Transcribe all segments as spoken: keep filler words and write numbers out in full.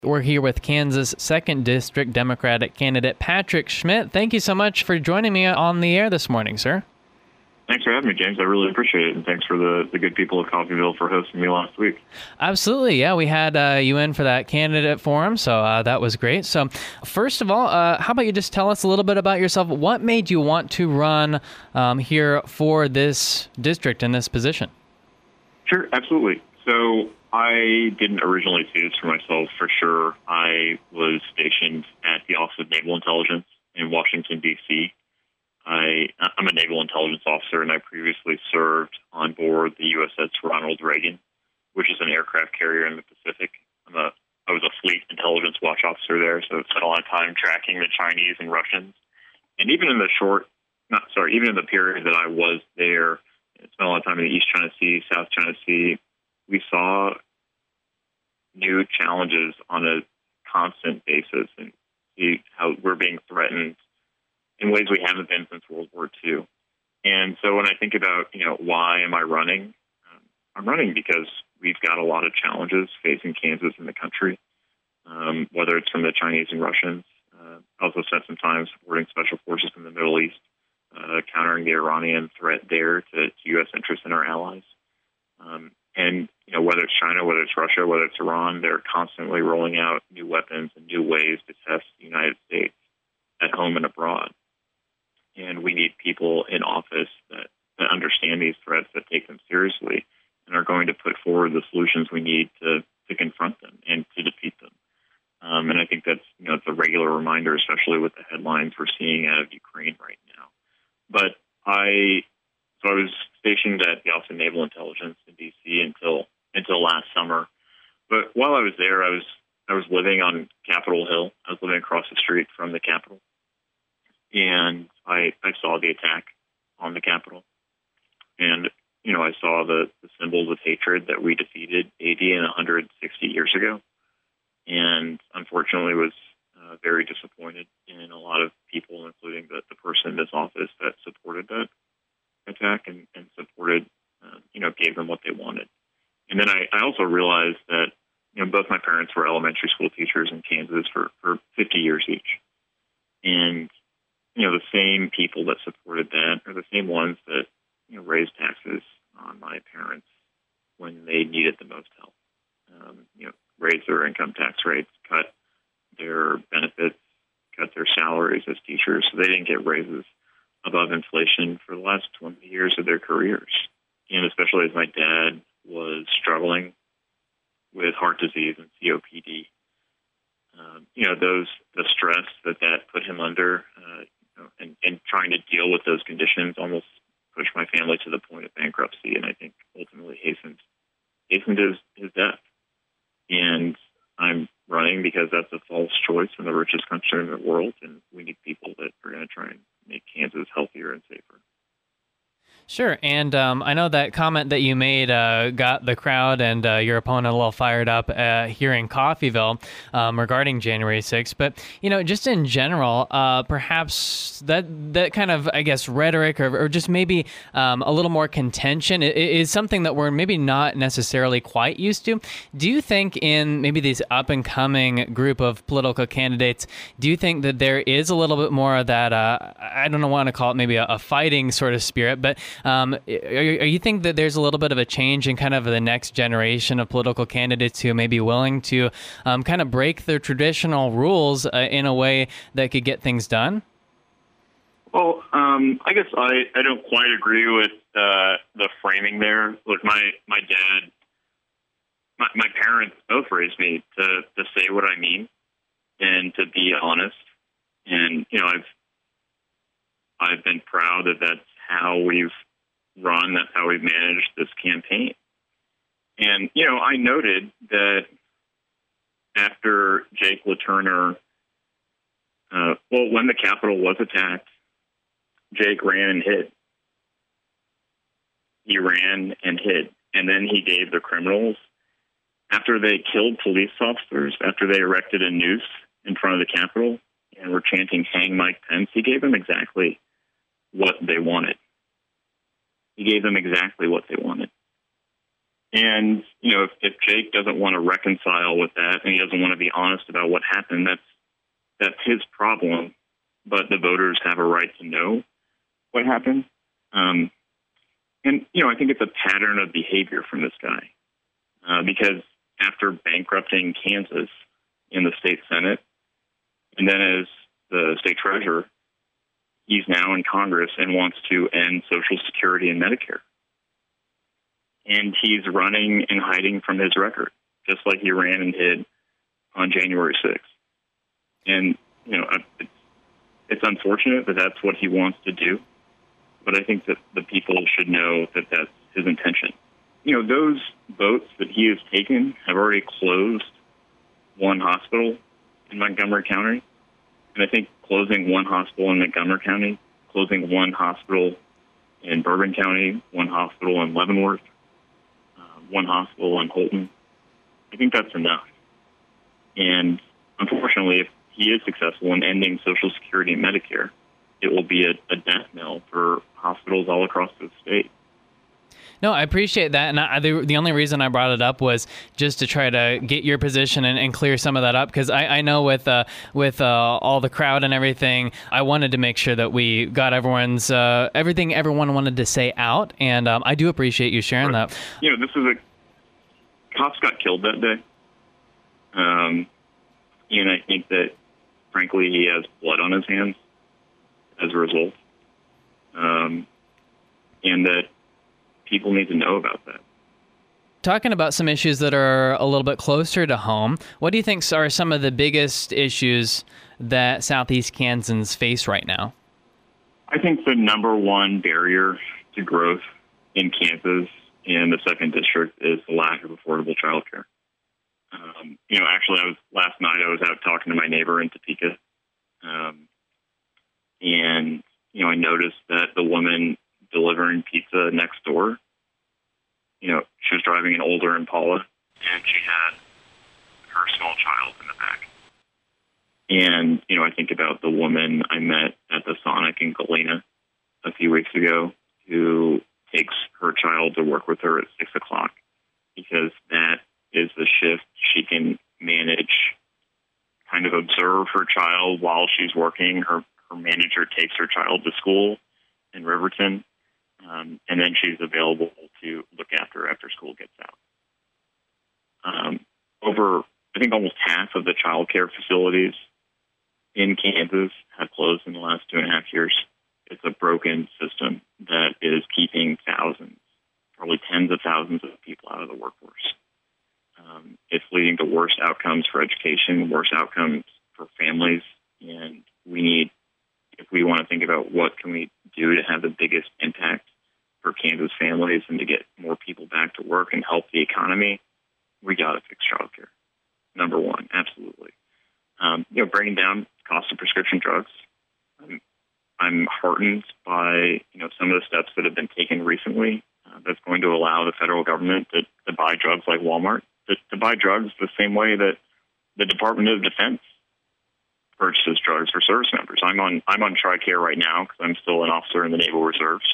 We're here with Kansas second District Democratic candidate Patrick Schmidt. Thank you so much for joining me on the air this morning, sir. Thanks for having me, James. I really appreciate it. And thanks for the, the good people of Coffeyville for hosting me last week. Absolutely. Yeah, we had uh, you in for that candidate forum, so uh, that was great. So first of all, uh, how about you just tell us a little bit about yourself? What made you want to run um, here for this district in this position? Sure, absolutely. So I didn't originally see this for myself, for sure. I was stationed at the Office of Naval Intelligence in Washington, D C I, I'm a naval intelligence officer, and I previously served on board the U S S Ronald Reagan, which is an aircraft carrier in the Pacific. I'm a, I was a fleet intelligence watch officer there, so I spent a lot of time tracking the Chinese and Russians. And even in the short, not sorry, even in the period that I was there, I spent a lot of time in the East China Sea, South China Sea. We saw new challenges on a constant basis, and see how we're being threatened in ways we haven't been since World War Two. And so when I think about, you know, why am I running? Um, I'm running because we've got a lot of challenges facing Kansas and the country, um, whether it's from the Chinese and Russians. Uh, I also spent some time supporting special forces in the Middle East, uh, countering the Iranian threat there to, to U S interests and our allies. Um, and, you know, whether it's China, whether it's Russia, whether it's Iran, they're constantly rolling out new weapons and new ways to test the United States at home and abroad. And we need people in office that, that understand these threats, that take them seriously, and are going to put forward the solutions we need to, to confront them and to defeat them. Um, and I think that's, you know, it's a regular reminder, especially with the headlines we're seeing out of Ukraine right now. But I, so I was stationed at the Office of Naval Intelligence in D C until until last summer. But while I was there, I was I was living on Capitol Hill. I was living across the street from the Capitol. And I, I saw the attack on the Capitol. And, you know, I saw the, the symbols of hatred that we defeated eighty and one hundred sixty years ago. And unfortunately was uh, very disappointed in a lot of people, including the, the person in this office that supported that attack and, and supported, uh, you know, gave them what they wanted. And then I, I also realized that, you know, both my parents were elementary school teachers in Kansas for, for fifty years each. And you know, the same people that supported that are the same ones that, you know, raised taxes on my parents when they needed the most help. Um, you know, raised their income tax rates, cut their benefits, cut their salaries as teachers, so they didn't get raises above inflation for the last twenty years of their careers. And especially as my dad was struggling with heart disease and C O P D, um, you know, those the stress that that put him under. Uh, And, and trying to deal with those conditions almost pushed my family to the point of bankruptcy, and I think ultimately hastened hastened his, his death. And I'm running because that's a false choice in the richest country in the world, and we need people that are going to try and make Kansas healthier and safer. Sure, and um, I know that comment that you made uh, got the crowd and uh, your opponent a little fired up uh, here in Coffeyville um, regarding January sixth. But, you know, just in general, uh, perhaps that that kind of, I guess, rhetoric or, or just maybe um, a little more contention is something that we're maybe not necessarily quite used to. Do you think in maybe these up-and-coming group of political candidates, do you think that there is a little bit more of that, uh, I don't want to call it maybe a, a fighting sort of spirit, but Um, are you, are you think that there's a little bit of a change in kind of the next generation of political candidates who may be willing to um, kind of break their traditional rules uh, in a way that could get things done? Well, um, I guess I, I don't quite agree with uh, the framing there. Look, my, my dad, my, my parents both raised me to, to say what I mean and to be honest. And, you know, I've I've been proud that that's how we've run, that's how we've managed this campaign. And, you know, I noted that after Jake LaTurner, uh, well, when the Capitol was attacked, Jake ran and hid. He ran and hid. And then he gave the criminals, after they killed police officers, after they erected a noose in front of the Capitol and were chanting, "Hang Mike Pence," he gave them exactly what they wanted. He gave them exactly what they wanted. And, you know, if, if Jake doesn't want to reconcile with that and he doesn't want to be honest about what happened, that's that's his problem. But the voters have a right to know what happened. Um, and, you know, I think it's a pattern of behavior from this guy. Uh, because after bankrupting Kansas in the state Senate, and then as the state treasurer, he's now in Congress and wants to end Social Security and Medicare. And he's running and hiding from his record, just like he ran and hid on January sixth. And, you know, it's, it's unfortunate that that's what he wants to do, but I think that the people should know that that's his intention. You know, those votes that he has taken have already closed one hospital in Montgomery County. And I think closing one hospital in Montgomery County, closing one hospital in Bourbon County, one hospital in Leavenworth, one hospital in Holton, I think that's enough. And unfortunately, if he is successful in ending Social Security and Medicare, it will be a, a death knell for hospitals all across the state. No, I appreciate that. And I, the, the only reason I brought it up was just to try to get your position and, and clear some of that up. Because I, I know with uh, with uh, all the crowd and everything, I wanted to make sure that we got everyone's uh, everything everyone wanted to say out. And um, I do appreciate you sharing right. that. You know, this is a cops got killed that day. Um, and I think that, frankly, he has blood on his hands as a result. Um, and that people need to know about that. Talking about some issues that are a little bit closer to home, what do you think are some of the biggest issues that Southeast Kansans face right now? I think the number one barrier to growth in Kansas in the second district is the lack of affordable childcare. Um, you know, actually, I was last night. I was out talking to my neighbor in Topeka, um, and you know, I noticed that the woman delivering pizza next door, you know, she was driving an older Impala, and she had her small child in the back. And, you know, I think about the woman I met at the Sonic in Galena a few weeks ago who takes her child to work with her at six o'clock because that is the shift she can manage, kind of observe her child while she's working. Her, her manager takes her child to school in Riverton. Um, and then she's available to look after after school gets out. Um, over, I think, almost half of the child care facilities in Kansas have closed in the last two and a half years. It's a broken system that is keeping thousands, probably tens of thousands of people out of the workforce. Um, it's leading to worse outcomes for education, worse outcomes for families, and we need, if we want to think about what can we do to have the biggest impact for Kansas families and to get more people back to work and help the economy, we got to fix childcare. Number one, absolutely. Um, you know, bringing down cost of prescription drugs. I'm, I'm heartened by, you know, some of the steps that have been taken recently uh, that's going to allow the federal government to, to buy drugs like Walmart, to, to buy drugs the same way that the Department of Defense purchases drugs for service members. I'm on I'm on TRICARE right now because I'm still an officer in the Naval Reserves.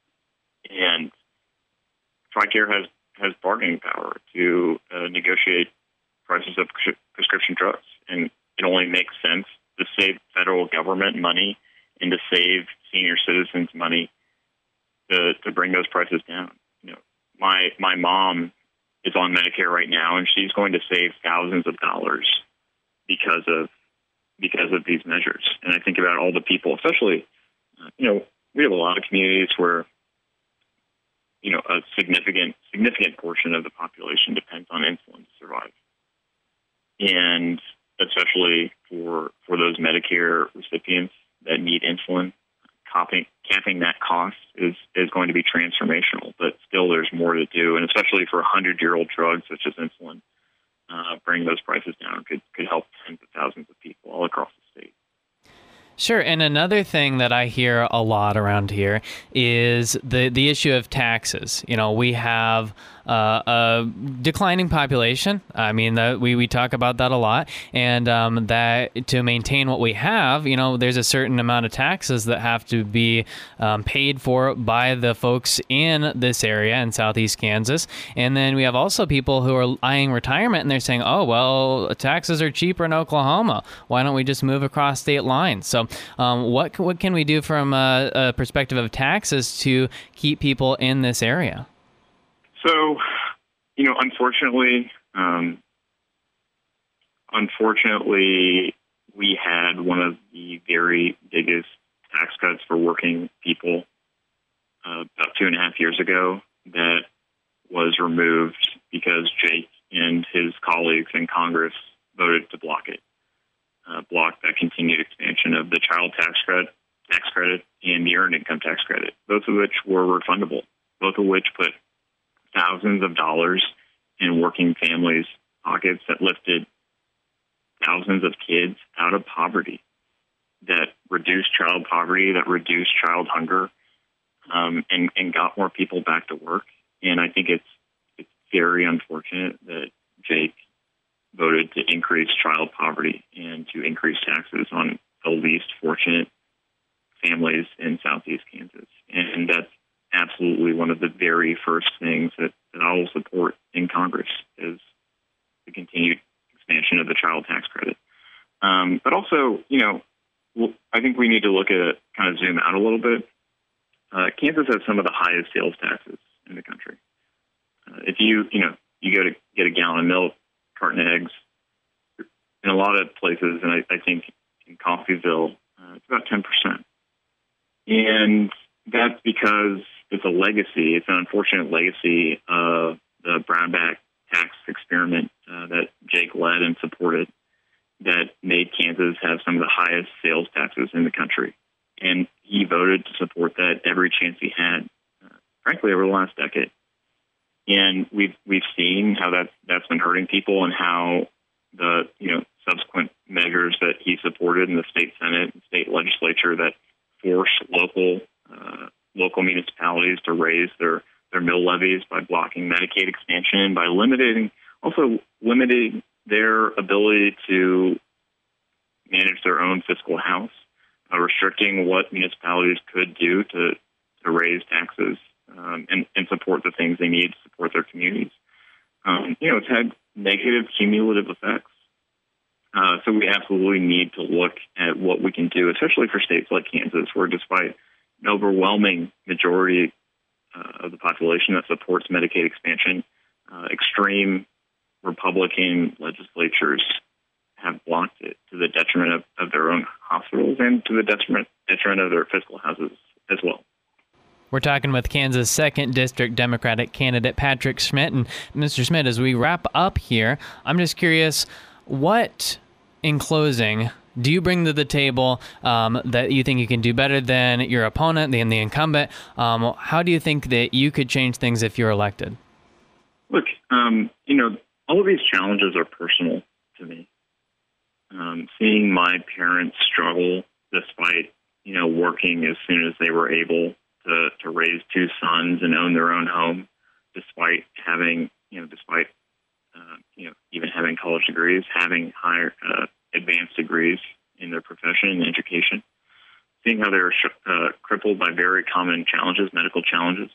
And TRICARE has, has bargaining power to uh, negotiate prices of pres- prescription drugs. And it only makes sense to save federal government money and to save senior citizens money to, to bring those prices down. You know, my my mom is on Medicare right now, and she's going to save thousands of dollars because of because of these measures. And I think about all the people, especially, uh, you know, we have a lot of communities where, you know, a significant, significant portion of the population depends on insulin to survive. And especially for, for those Medicare recipients that need insulin, capping, capping that cost is, is going to be transformational, but still there's more to do. And especially for hundred-year-old drugs such as insulin, uh, bring those prices down could, could help tens of thousands of people all across the state. Sure, and another thing that I hear a lot around here is the the issue of taxes. You know, we have uh, a declining population. I mean, that we, we talk about that a lot, and um, that to maintain what we have, you know, there's a certain amount of taxes that have to be um, paid for by the folks in this area in southeast Kansas. And then we have also people who are eyeing retirement, and they're saying, oh, well, taxes are cheaper in Oklahoma. Why don't we just move across state lines? So um, what, what can we do from a, a perspective of taxes to keep people in this area? So, you know, unfortunately, um, unfortunately, we had one of the very biggest tax cuts for working people uh, about two and a half years ago that was removed because Jake and his colleagues in Congress voted to block it, uh, block that continued expansion of the child tax credit, tax credit and the earned income tax credit, both of which were refundable, both of which put thousands of dollars in working families' pockets, that lifted thousands of kids out of poverty, that reduced child poverty, that reduced child hunger, um, and, and got more people back to work. And I think it's it's very unfortunate that Jake voted to increase child poverty and to increase taxes on the least fortunate families in southeast Kansas. And that's absolutely one of the very first things that, that I will support in Congress is the continued expansion of the child tax credit. Um, but also, you know, I think we need to look at kind of zoom out a little bit. Uh, Kansas has some of the highest sales taxes in the country. Uh, if you, you know, you go to get a gallon of milk, carton of eggs, in a lot of places, and I, I think in Coffeyville, uh, it's about ten percent. And that's because it's a legacy. It's an unfortunate legacy of the Brownback tax experiment uh, that Jake led and supported that made Kansas have some of the highest sales taxes in the country. And he voted to support that every chance he had, uh, frankly, over the last decade. And we've we've seen how that that's been hurting people, and how the you know subsequent measures that he supported in the state Senate and state legislature that force local uh, local municipalities to raise their, their mill levies by blocking Medicaid expansion, by limiting also limiting their ability to manage their own fiscal house, uh, restricting what municipalities could do to to raise taxes um, and, and support the things they need to support their communities. Um, you know, it's had negative cumulative effects. Uh, so we absolutely need to look at what we can do, especially for states like Kansas, where despite an overwhelming majority uh, of the population that supports Medicaid expansion, uh, extreme Republican legislatures have blocked it to the detriment of, of their own hospitals and to the detriment, detriment of their fiscal houses as well. We're talking with Kansas second District Democratic candidate Patrick Schmidt. And Mister Schmidt, as we wrap up here, I'm just curious, what, in closing, do you bring to the table um, that you think you can do better than your opponent, than the incumbent? Um, how do you think that you could change things if you're elected? Look, um, you know, all of these challenges are personal to me. Um, seeing my parents struggle despite, you know, working as soon as they were able to, to raise two sons and own their own home, despite having, you know, despite, uh, you know, even having college degrees, having higher uh, advanced degrees in their profession and education, seeing how they're uh, crippled by very common challenges, medical challenges,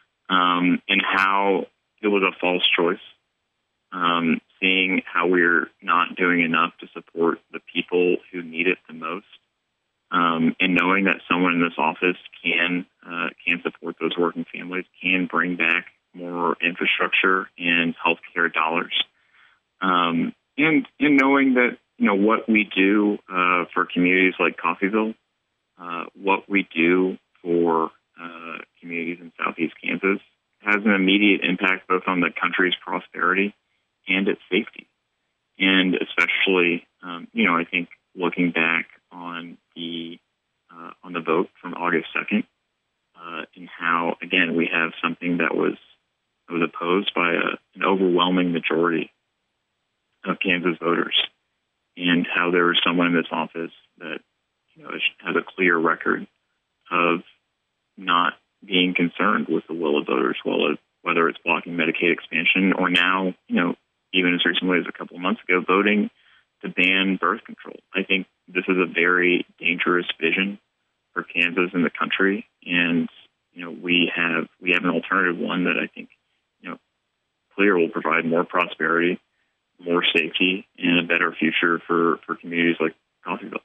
um, and how it was a false choice. Um, seeing how we're not doing enough to support the people who need it the most, um, and knowing that someone in this office can uh, can support those working families, can bring back more infrastructure and healthcare dollars, um, and and knowing that you know what we do uh, for communities like Coffeyville, uh, what we do for uh, communities in southeast Kansas has an immediate impact both on the country's prosperity and its safety. And especially, um, you know, I think looking back on the uh, on the vote from August second, uh, and how, again, we have something that was that was opposed by a, an overwhelming majority of Kansas voters, and how there was someone in this office that, you know, has a clear record of not being concerned with the will of voters, well as whether it's blocking Medicaid expansion or now, you know, even as recently as a couple of months ago, voting to ban birth control. I think this is a very dangerous vision for Kansas and the country. And, you know, we have we have an alternative one that I think, you know, clear will provide more prosperity, more safety, and a better future for, for communities like Coffeyville.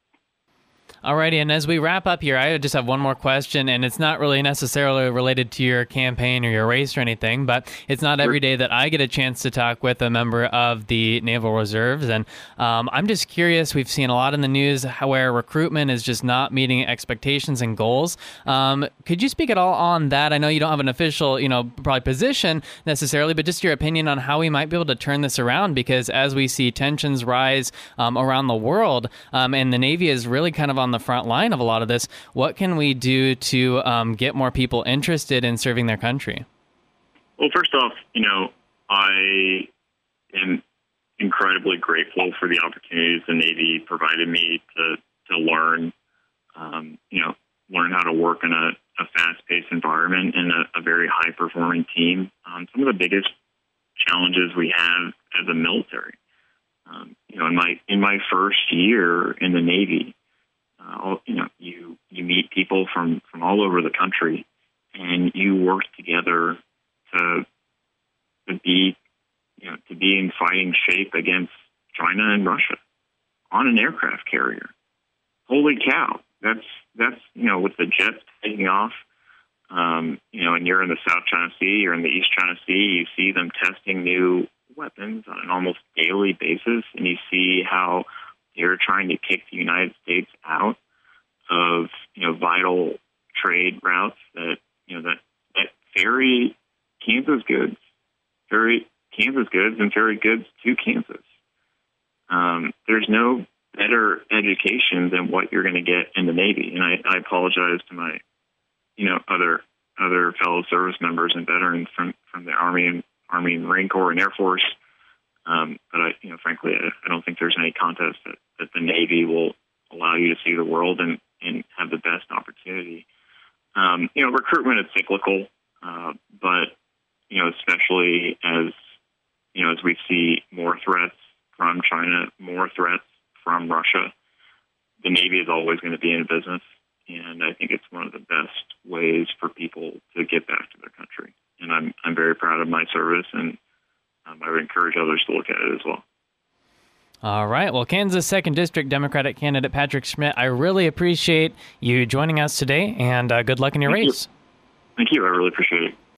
Alrighty, and as we wrap up here, I just have one more question, and it's not really necessarily related to your campaign or your race or anything, but it's not every day that I get a chance to talk with a member of the Naval Reserves, and um, I'm just curious. We've seen a lot in the news how where recruitment is just not meeting expectations and goals. Um, could you speak at all on that? I know you don't have an official, you know, probably position necessarily, but just your opinion on how we might be able to turn this around, because as we see tensions rise um, around the world, um, and the Navy is really kind of on the front line of a lot of this, what can we do to um, get more people interested in serving their country? Well, first off, you know, I am incredibly grateful for the opportunities the Navy provided me to to learn, um, you know, learn how to work in a, a fast-paced environment and a, a very high-performing team. Um, some of the biggest challenges we have as a military, um, you know, in my in my first year in the Navy. Uh, you know, you, you meet people from, from all over the country, and you work together to to be, you know, to be in fighting shape against China and Russia on an aircraft carrier. Holy cow! That's that's you know, with the jets taking off, um, you know, and you're in the South China Sea, you're in the East China Sea. You see them testing new weapons on an almost daily basis, and you see how they're trying to kick the United States out of, you know, vital trade routes that, you know, that, that ferry Kansas goods, ferry Kansas goods and ferry goods to Kansas. Um, there's no better education than what you're going to get in the Navy. And I, I apologize to my, you know, other other fellow service members and veterans from, from the Army and Army and Marine Corps and Air Force. Um, but I, you know, frankly, I, I don't think there's any contest that, that the Navy will allow you to see the world and, and have the best opportunity. Um, you know, recruitment is cyclical, uh, but, you know, especially as, you know, as we see more threats from China, more threats from Russia, the Navy is always going to be in business. And I think it's one of the best ways for people to get back to their country. And I'm, I'm very proud of my service, and Um, I would encourage others to look at it as well. All right. Well, Kansas second District Democratic candidate Patrick Schmidt, I really appreciate you joining us today, and uh, good luck in your Thank race. You. Thank you. I really appreciate it.